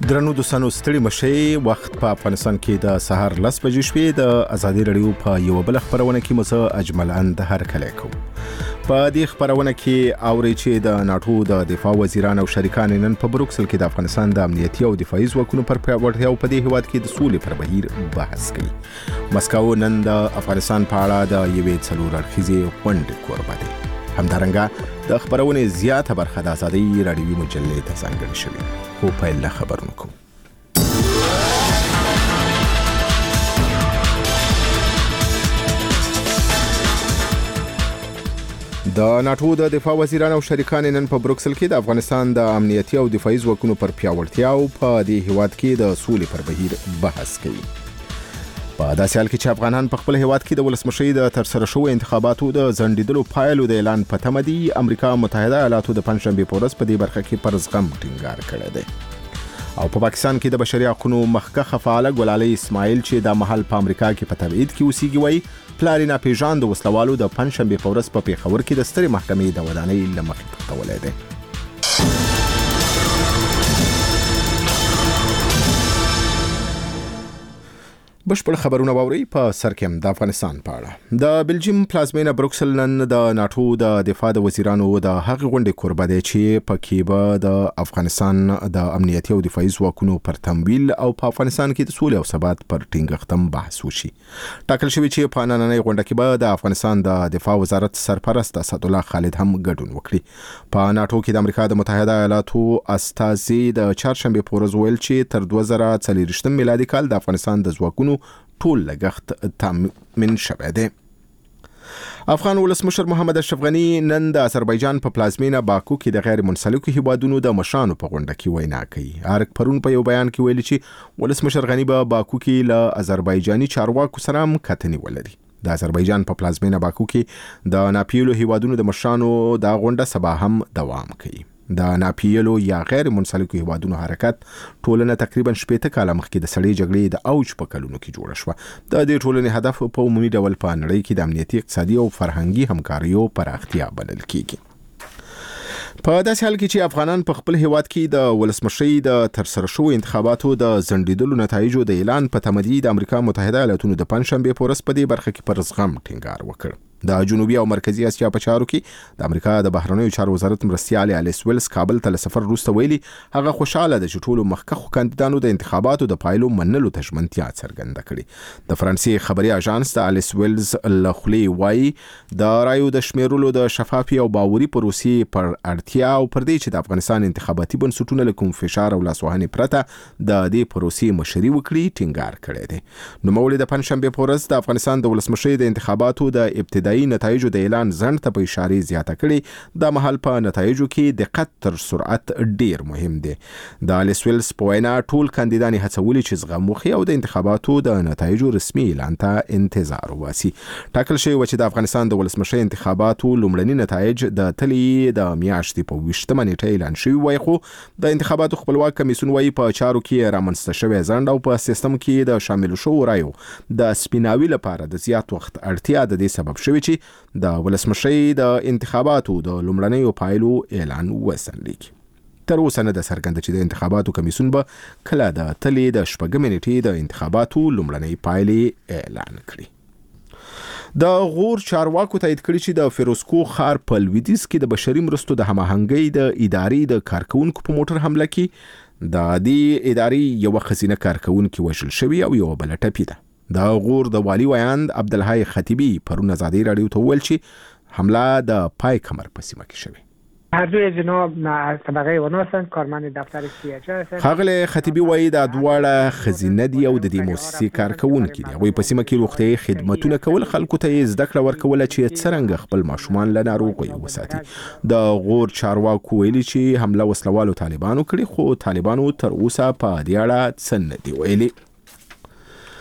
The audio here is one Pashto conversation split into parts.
درنو دوستانو ستړي مشي وخت په افغانستان کې د سهار 10 بجې شوې د ازادي رادیو په یو بل خبرونه کې مزه اجمل اند هر کله کو په دې خبرونه کې اوري چې د ناتو د دفاع وزیران او شریکان نن په بروکسل کې د افغانستان د امنیتي او دفاعي ځواکونو پر پیاوړتیا په دې هیواد کې د سولې پر بهیر بحث کوي. مسکو نن د افغانستان په اړه د یوې څلور اړخیزې غونډې کوربه دی. همدارنګه د خبرونه زیاته برخه د ازادي رادیوي مجلې ته ځانګړې شوې. خو په خبرونه کوم. د ناتو د دفاع وزیران او شریکان نن په بروکسل کې د افغانستان د امنیتي او دفاعي ځواکونو پر پیاوړتیا او په دې هیواد کې د سولې پر بهیر بحث کوي. په داسې حال کې چې افغانان په خپل هیواد کې د ولسمشۍ د ترسره شوو انتخاباتو د ځنډېدلو پایلو د اعلان په تمه دي، امریکا متحده ایالاتو د پنځشنبې په ورځ په دې برخه کې پر زغم ټینګار کړی دی. او په پاکستان کې د بشري حقوقو مخکښه فعاله ګلالۍ اسماعیل چې د محل په امریکا کې په تبعید کې اوسېږي وایي پلار یې ناپېژاند د وسلوالو د پنځشنبې په ورځ په پیښور کې د سترې محکمې د ودانۍ له مخې پټولی دی. بشپړ خبرونه واوري. په سر کې د افغانستان په اړه د بلجیم پلازمینه بروکسل نن د ناتو د دفاع د وزیرانو د هغې غونډې کوربه دی چې پکې به د افغانستان د امنیتي او دفاعي ځواکونو پر تمویل او په افغانستان کې د سولې او ثبات پر ټینګښت بحث وشي. ټاکل شوی چې په نننۍ غونډه کې به د افغانستان د دفاع وزارت سرپرست اسدالله خالد هم ګډون وکړي. په ناتو کې د امریکا د متحده ایالاتو استازي د چهارشنبې په ورځ ویل چې تر 2040 میلادي کال د افغانستان د ځواکونو ټول لګښت تامین شوی دی. افغان ولسمشر محمد اشرف غنی نن د آذربایجان په پلازمینه باکو کې د غیر منسلکو هیوادونو د مشرانو په غونډه کې وینا کوي. ارک پرون په یو بیان کې ویلي چې ولسمشر غنی به باکو کې له آذربایجاني چارواکو سره هم کتنې ولري. د آذربایجان په پلازمینه باکو کې د ناپیلو هیوادونو د مشرانو د غونډه سبا هم دوام کوي. د ناپیلو یا غیر منسلکو هیوادونو حرکت ټولنه تقریبا 80 کاله مخکې د سړې جګړې د اوج په کلونو کې جوړه شوه. د دې ټولنې هدف په عمومي ډول په نړۍ کې د امنیتي، اقتصادي او فرهنګي همکاریو پراختیا بلل کیږي. په داسې حال کې چې افغانان په خپل هیواد کې د ولسمشۍ د ترسره شوو انتخاباتو د ځنډېدلو نتایجو د اعلان په تمه دي، د امریکا متحده ایالاتو د پنځشنبې په ورځ په دې برخه کې پر زغم ټینګار وکړ. د جنوبي او مرکزی اسیا په چارو کې د امریکا د بهرنیو چارو وزارت مرستیال الیس ویلز کابل ته سفر وروسته ویلي هغه خوشاله ده چې ټولو مخکښو کاندیدانو د انتخاباتو د پایلو منلو ته ژمنتیا څرګنده کړې. د فرانسې خبري اژانس د الیس ویلز له خولې وایي د رایو د شمیرلو د شفافي او باوري پروسې پر اړتیا او پر دې چې د افغانستان انتخاباتي بنسټونه له کوم فشار او لاسوهنې پرته د دې پروسې مشري وکړي ټینګار کړی دی. نوموړي د پنځشنبې په ورځ د افغانستان د ولسمشۍ د انتخاباتو د ابتدایي نتایجو د اعلان ځنډ ته په اشاره زیاته کړي. د محل په نتایجو کې دقت تر سرعت ډیر مهم دی. د الیس ویلز په وینا ټول کاندیدان هڅولي چې زغم وکړي او د انتخاباتو د نتایجو رسمي اعلان ته انتظار وباسي. ټاکل شوی و چې د افغانستان د ولسمشۍ انتخاباتو لومړني نتایج د تلې د میاشتې په 20 نیټه اعلان شوی وای، خو د انتخاباتو خپلواک کمیسیون وایي په چارو کې رامنځته شوی ځنډ او په سیستم کې د شامل شوو رایو د سپیناوي لپاره د زیات وخت اړتیا د دې سبب شوی چې د ولسمشۍ د انتخاباتو د لومړنیو پایلو اعلان وسنلیږي. تر اوسه نه ده څرګنده چې د انتخاباتو کمیسیون به کله د تلې د 4 نیټې د انتخاباتو لومړنۍ پایلې اعلان کړي. د غور چارواکو تایید کړي چې د فیروزکو ښار په لویدیځ کې د بشري مرستو د هماهنګۍ د ادارې د کارکونکو په موټر حمله کې د دې ادارې یو ښځینه کارکونکې وژل شوې او یو بل ټپي ده. د غور د والی ویاند عبدالحی خطیبی پرون ازادي رادیو ته وویل چې حمله د پای کمر په سیمه کې شوې. هر دوی جناب از طبقه اونا هستند، کارمند دفتر سیاچه هستند. ښاغلی خطیبی وایي دا دواړه ښځینه دي او د دې مؤسسې کارکونکي دي. هغوی په سیمه کې روغتیایي خدمتونه کول، خلکو ته یې زده کړه ورکوله چې څرنګه خپل ماشومان له ناروغیو وساتي. د غور چارواکو ویلي چې حمله وسلوالو طالبانو کړې، خو طالبانو تر اوسه په دې اړه څه نه دي ویلي.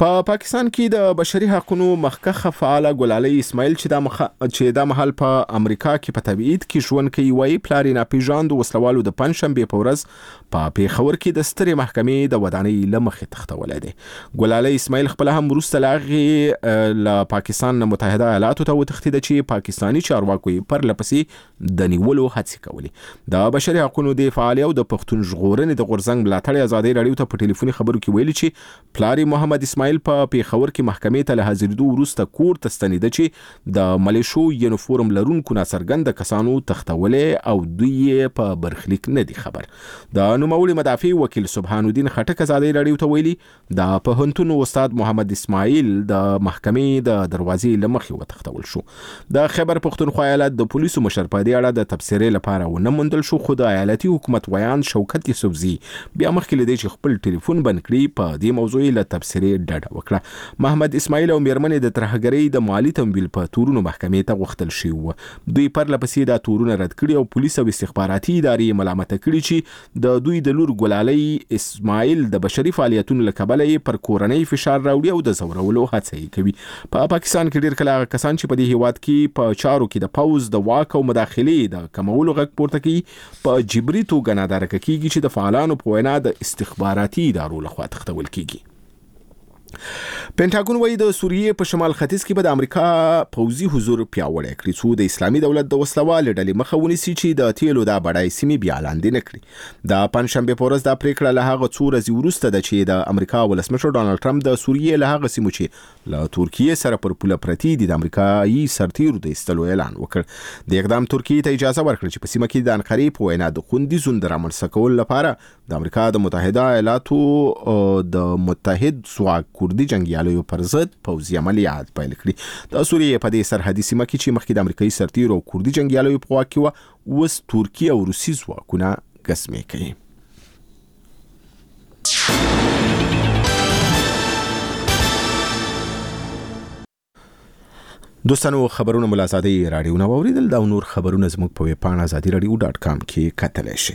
په پاکستان کې د بشري حقوقو مخکښه فعاله ګلالۍ اسماعیل چې د مهال په امریکا کې په تبعید کې ژوند کوي وایي پلار یې ناپېژاندو وسلوالو د پنجشنبې په ورځ په پېښور کې د سترې محکمې د ودانۍ له مخې تښتولی دی. ګلالۍ اسماعیل خپله هم وروسته له هغې له پاکستان نه متحده ایالاتو ته وتښتېده چې پاکستاني چارواکو یې پرله پسې د نیولو هڅې کولې. د بشري حقوقو د فعالې او د پښتون ژغورنې د غورځنګ ملاتړ ازادۍ راډیو ته په ټلیفوني خبرو کې ویلي چې پلار محمد اسماعیل په پېښور کې محکمې ته له حاضرېدو وروسته کور ته ستنېده چې د ملیشو یونیفورم لرونکو ناڅرګنده کسانو تښتولې او دوی یې په برخلیک نه دي خبر. د نوموړي مدافع وکیل سبحان الدین خټک ازادۍ راډیو ته ویلي د پوهنتون استاد محمد اسماعیل د محکمې د دروازې له مخې وتښتول شو. د خیبر پښتونخوا ایالت د پولیسو مشر په دې اړه د تبصرې لپاره ونه موندل شو، خو د ایالتي حکومت ویان شوکت یوسفزي بیا مخکې له دې چې خپل ټلیفون بند کړي په دې موضوع له تبصرې ډډه وکړه. محمد اسماعیل او میرمنې د ترهګرۍ د مالی تمویل په تورونو محکمې ته غوښتل شوي وو. دوی پرله پسې دا تورونه رد کړي او پولیس او استخباراتي ادارې ملامته کړي چې د دوی د لور ګلالۍ اسماعیل د بشري فعالیتونو له کبله یې پر کورنۍ فشار راوړي او د ځورولو هڅه یې کوي. په پاکستان کې ډېر کله هغه کسان چې په دې هیواد کې په چارو کې د پوځ د واک او مداخلې د کمولو غږ پورته کوي په جبري توګه نادارکه کیږي چې د فعالانو په وینا د استخباراتي ادارو لخوا تښتول کیږي. پینټاګون وايي د سوریې په شمال ختیځ کې به د امریکا پوځي حضور پیاوړی کړي څو د اسلامي دولت د وسلوالې ډلې مخه ونیسي چې د تیلو د بډای سیمې بیا لاندې نه کړي. د پنجشنبې په ورځ دا پریکړه له هغه څو ورځې وروسته ده چې د امریکا ولسمشر ډانلډ ټرمپ د سوریې له هغه سیمو چې له ترکیې سره پر پوله پرتې دي د امریکایي سرتیرو د ایستلو اعلان وکړ. د اقدام ترکیې ته اجازه ورکړه چې په سیمه کې د انقرې په وینا د خوندي زون د رامنځته کولو لپاره د امریکا د متحده ایالاتو د متحد ځواک کوردي جنګیالیو پر ضد پوځي عملیات پیل کړي. د سوریې په دې سرحدي سیمه کې چې مخکې د امریکایي سرتیرو او کوردي جنګیالیو په واک کې وه، اوس ترکیه او روسي ځواکونه ګسمې کوي. دوستانو خبرونه مو له ازادۍ راډیو نه واوریدل. دا نور خبرونه زموږ په ویبپاڼه azadiiradio.com کې کتلی شئ.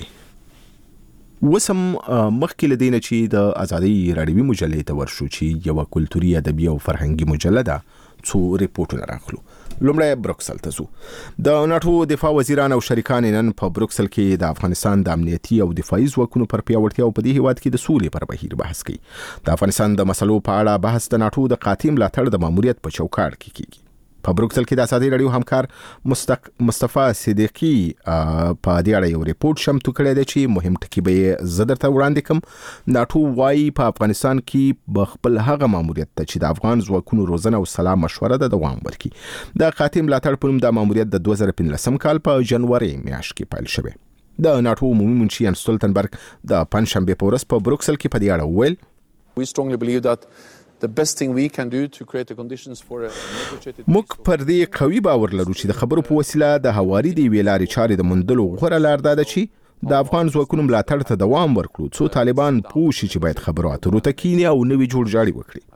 وسم مخکې له دې نه چې د ازادۍ راډیوي مجلې ته ورشو چې یوه کلتوري ادبي او فرهنګي مجله ده، څو ریپورټونه راخلو. لومړی بروکسل ته ځو. د ناټو دفاع وزیران او شریکان نن په بروکسل کې د افغانستان د امنیتي او دفاعي ځواکونو پر پیاوړتیا او په دې هیواد کې د سولې پر بهیر بحث کوي. د افغانستان د مسلو په اړه بحث د ناټو د قاطع ملاتړ د ماموریت په چوکاټ کې کیږي. په بروکسل کې د ازادۍ راډیو همکار مصطفی صدیقي په دې اړه یو ریپورت شمتو کړی دی چې مهم ټکي به یې زه درته وړاندې کړم. ناټو وایي په افغانستان کې به خپل هغه ماموریت ته چې د افغان ځواکونو روزنه او سلا مشوره ده دوام ورکړي. د قاطع ملاتړ په نوم د ماموریت د 2015 کال په جنوري میاشت کې پیل شوی. د ناټو عمومي منشي یان ستولتنبرګ د پنجشنبې په ورځ په بروکسل کې په دې اړه وویل We strongly believe that the best thing we can do to create the conditions for a negotiated موږ پر دې قوي باور لرو چې د خبرو په وسیله د هواري د یوې لارې چارې د موندلو غوره لار دا ده چې د افغان ځواکونو ملاتړ ته دوام ورکړو څو طالبان پوه شي چې باید خبرو اترو ته کینی او نوي جوړجاړي وکړي.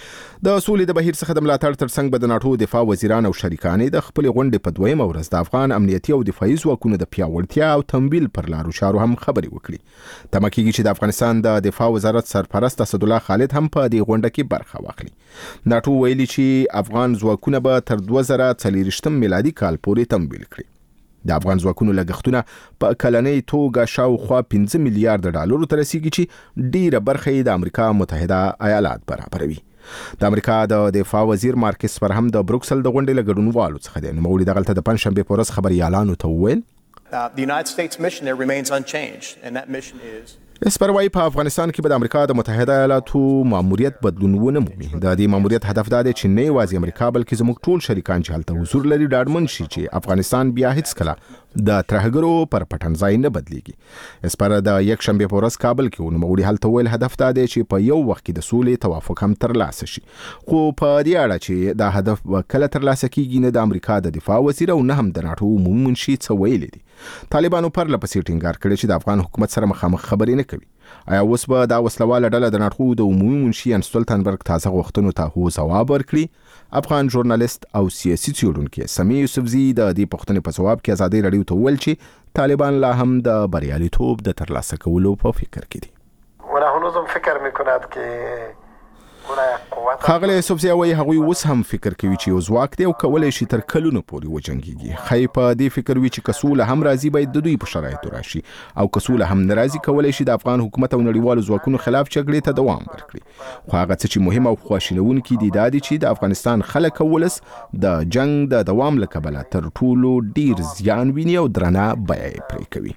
د سولې د بهیر څخه د ملاتړ ترڅنګ به د ناټو دفاع وزیران او شریکانې د خپل غونډې په دویمه ورځ د افغان امنیتي او دفاعي ځواکونو د پیاوړتیا او تمویل پر لارو چارو هم خبرې وکړي. تمه کېږي چې د افغانستان د دفاع وزارت سرپرست اسدالله خالد هم په دې غونډه کې برخه واخلي. ناټو ویلي چې افغان ځواکونه به تر 2040 میلادي کال پورې تمویل کړي. د افغان ځواکونو لګښتونه په کلنۍ توګه شاوخوا 5 میلیارډ ډالرو ته رسیږي چې ډیره برخه یې د امریکا متحده ایالات برابروي. د امریکا د دفاع وزیر مارکس فرهم د بروکسل د غونډې له ګډونوالو څخه دی. نوموړي دغلته د پنجشنبې په ورځ خبریالانو ته وویل The United States mission there remains unchanged, and that mission is اسپروای په افغانستان کې به د امریکا د متحده ایالاتو ماموریت بدلون ونه مومي. د دې ماموریت هدف دا دی چې نه یوازې امریکا بلکې زموږ ټول شریکان چې هلته حضور لري ډاډمن شي چې افغانستان بیا هیڅ کله د ترهګرو پر پټنځای نه بدلیږي. اسپره د یک شنبه په ورځ کابل کې نوموړي هلته ویل هدف دا دی چې په یو وخت کې د سولې توافق هم ترلاسه شي. خو په دې اړه چې دا هدف کله ترلاسه کیږي نه د امریکا د دفاع وزیر او نه هم د ناټو عمومي منشي څه ویلي دي. طالبانو پر لپسې ټینګار کړی چې د افغان حکومت سره مخامخ خبرې نه کوي. آیا اوس به دا وسلواله ډله د ناټو د عمومي منشي یان ستولتنبرګ تازه غوښتنو ته هو ځواب ورکړي؟ افغان ژورنالیست او سیاسي څېړونکی سمیع یوسفزي د دې پوښتنې په ځواب کې ازادۍ راډیو ته وویل چې طالبان لا هم د بریالیتوب د ترلاسه کولو په فکر کې دي. و هنوزم فکر میکند که ښاغلی یوسفزي وایي هغوی اوس هم فکر کوي چې یو ځواک دی او کولی شي تر کلونو پورې وجنګېږي. ښایي په دې فکر وي چې که سوله هم راځي باید د دوی په شرایطو راشي او که سوله هم نه راځي کولی شي د افغان حکومت او نړیوالو ځواکونو خلاف جګړې ته دوام ورکړي. خو هغه څه چې مهم او خواشینونکي دي دا دي چې د افغانستان خلک او ولس د جنګ د دوام له کبله تر ټولو ډیر زیان ویني او درنه بیه یې پرې کوي.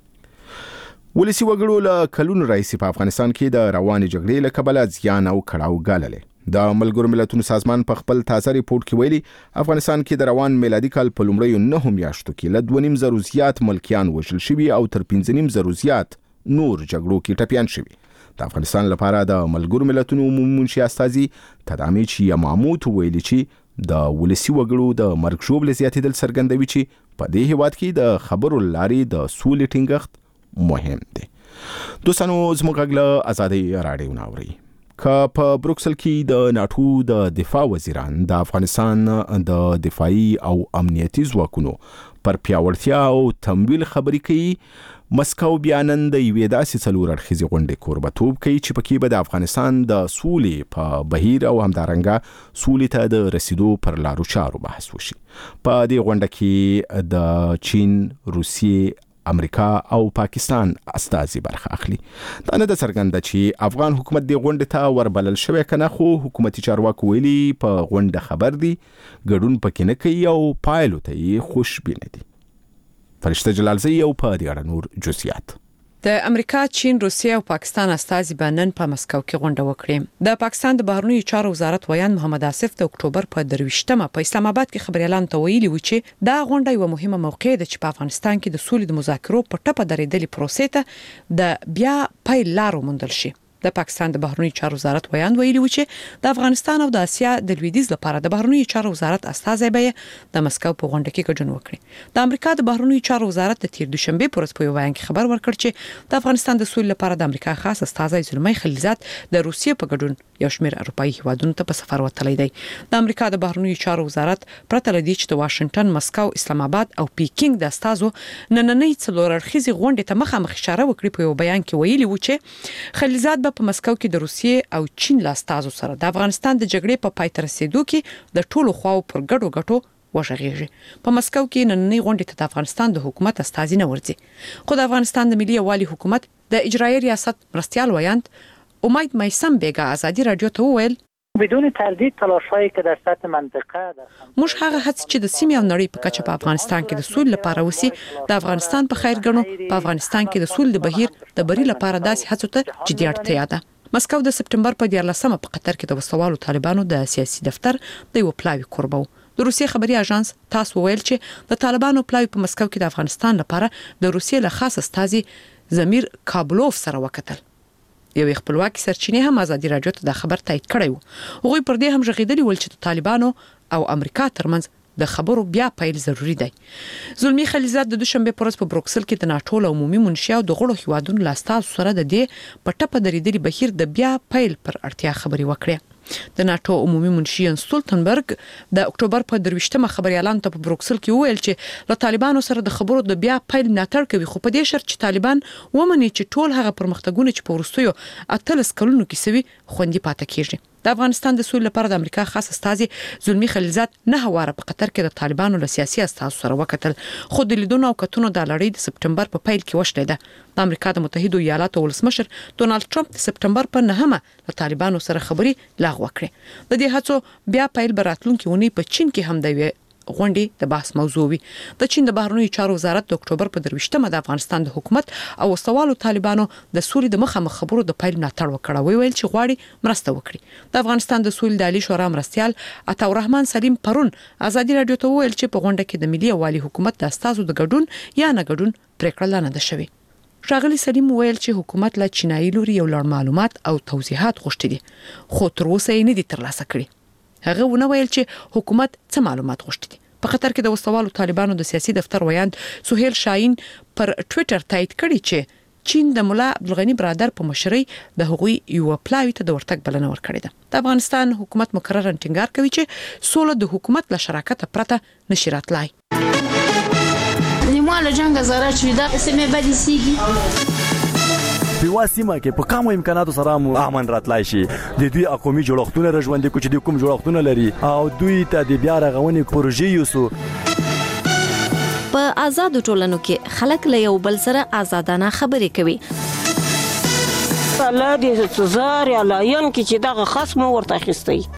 ولسي وګړو له کلونو راهیسې په افغانستان کې د روانې جګړې له کبله زیان او کړاو ګاللی. د ملګرو ملتونو سازمان په خپل تازه ریپورت کې ویلي افغانستان کې د روان میلادي کال په لومړیو 9 میاشتو کې له 2.5 زیات ملکیان وژل شوي او تر 5.5 زیات نور جګړو کې ټپیان شوي. د افغانستان لپاره د ملګرو ملتونو عمومي منشي استازي تدامیچ یماموت ویلي چې د ولسي وګړو د مرګ ژوبلې زیاتېدل څرګندوي چې په دې هیواد کې د خبرو لارې د سولې ټینګښت مهم دی. دوستانو زموږ غږ له ازادۍ راډیو نه اورئ. که په بروکسل کې د ناټو د دفاع وزیران د افغانستان د دفاعي او امنیتي ځواکونو پر پیاوړتیا او تمویل خبرې کوي، مسکو بیا نن د یوې داسې څلور اړخیزې غونډې کوربتوب کوي چې پکې به د افغانستان د سولې په بهیر او همدارنګه سولې ته د رسیدو پر لارو چارو بحث وشي. په دې غونډه کې د چین، روسیې، امریکا او پاکستان استازي برخه اخلي. دا نه د څرګنده چې افغان حکومت د غونډې ته وربلل شوی کنه، خو حکومتي چارواکو ویلي په غونډه خبر دي، ګډون پکې نه کوي او پایلو ته یې خوشبینه دي. فرشته جلالزی او په دې اړه نور جزئیات. د امریکا، چین، روسیې او پاکستان استازي به نن په مسکو کې غونډه وکړي. د پاکستان د بهرنیو چارو وزارت ویان محمد آصف د اکتوبر په 23مه په اسلام آباد کې خبريالان ته ویلي و چې دا غونډه یو مهمه موقع ده چې په افغانستان کې د سولې د مذاکرو په ټپه درېدلې پروسې ته د بیا پیل لارو موندل شي. د پاکستان د بهرنیو چارو وزارت ویان ویلي و چې د افغانستان او د اسیا د لویدیځ لپاره د بهرنیو چارو وزارت استازي به د مسکو په غونډه کې ګډون وکړي. د امریکا د بهرنیو چارو وزارت د تیر دوشنبه پر ورځ په بیان کې خبر ورکړ چې د افغانستان د سولې لپاره د امریکا خاص استازي زلمی خلیلزاد د روسیې په ګډون یو شمېر اروپایي هیوادونو ته په سفر وتلی دی. د امریکا د بهرنیو چارو وزارت پرته لدی چې د واشنگټن، مسکو، اسلام آباد او پیکینګ د استازو نننۍ څلور اړخیزې غونډې ته مخامخ اشاره وکړي. په یو بیان کې ویلي و چې خلیلزاد په مسکو کې د روسیې او چین له استازو سره د افغانستان د جګړې په پای ته رسیدو کې د ټولو خواو پر ګډو ګټو وشغېږي. په مسکو کې نننۍ غونډې ته د افغانستان د حکومت استازي نه ورځي، خو د افغانستان د ملي یووالي حکومت د اجرایي ریاست مرستیال ویاند امید میسم بیگا ازادي رادیو ته وویل بدون تردید تلاش‌هایی که در سطح منطقه موږ هغه هڅې چې د سیمې او نړۍ په کچه په افغانستان کې د سولې لپاره وسی د افغانستان په خیر ګڼو. په افغانستان کې د سولې د بهیر د بری لپاره داسې هڅو ته جدي اړتیا ده. مسکو د سپټمبر په 14مه په قطر کې د وسوالو طالبانو د سیاسي دفتر د یو پلاوی کوربه و. د روسیې خبري اژانس تاس ویل چې د طالبانو پلاوی په مسکو کې د افغانستان لپاره د روسیې له خاص استازي زمیر کابلوف سره وکتل. یو خپلواکي سرچینه هم ازادي رادیو ته د خبر تایید کړی و. هغوی پر دې هم ژغېدلي ول چې د طالبانو او امریکا ترمنځ د خبرو بیا پیل ضروری دی. زلمی خلیلزاد د دوشنبه پر ورځ په بروکسل کې د ناټو له عمومي منشي او د غړو هیوادونو له استازو سره د دې په ټپه درېدلي بهیر د بیا پیل پر اړتیا خبري وکړه. د ناټو عمومي منشي یان سټولټنبرګ د اکتوبر په 23مه خبريالان ته په بروکسل کې وویل چې له طالبانو سره د خبرو د بیا پیل ملاتړ کوي، خو په دې شرط چې طالبان ومني چې ټول هغه پرمختګونه چې په وروستیو 18 کلونو کې سوي خوندي پاتې کیږي. د افغانستان د سولې لپاره د امریکا خاص استازي زلمی خلیلزاد نه واره په قطر کې د طالبانو له سیاسي استازو سره وکتل، خو د لیدونو او کتونو د لړۍ د سپټمبر په پیل کې وشلې ده. د امریکا د متحده ایالاتو ولسمشر ډونالد ټرمپ د سپټمبر په 9مه له طالبانو سره خبري لغوه کړې. د دې هڅو بیا پیل براتلونکي ونی په چین کې هم دی غونډې د بحث موضوع وي. د چین د بهرنیو چارو وزارت د اکتوبر په 23مه د افغانستان د حکومت او وسوالو طالبانو د سولې د مخامخ خبرو د پیل ملاتړ وکړ. ویل چې غواړي مرسته وکړي. د افغانستان د سولې د عالی شورا مرستیال عطاالرحمن سلیم پرون ازادي رادیو ته ویل چې په غونډه کې د ملي یووالي حکومت د استازو د ګډون یا نه ګډون پریکړه نه ده شوې. ښاغلي سلیم ویل چې حکومت له چینایي لوري یو لړ معلومات او توضیحات غوښتي دي، خو تر اوسه یې نه دي ترلاسه کړي. هغه ونه ویل چې حکومت څه معلومات غوښتي دي. په قطر کې د وسوالو طالبانو د سیاسي دفتر ویاند سهیل شاهین پر ټوئیټر تایید کړی چې چین د مولا عبدالغنی برادر په مشرۍ د هغوی یو پلاوی ته د ورتګ بلنه ورکړې ده. د افغانستان حکومت مقرر ټینګار کوي چې سوله د حکومت له شراکت پرته نشي راتلای. نیمه له جنگ زاره چې دا سمې بدې سیږي په واسمه کې په کوم امکاناتو سره امن راتلای شي د دوی قومي جوړښتونه رژوندې کو چې د کوم جوړښتونه لري او دوی ته د بیا رغونې پروژې یوسو. په آزادو ټولنو کې خلک له یو بل سره آزادانه خبرې کوي. الله دې زار یا لاین کې چې دغه خصم ورته اخیستی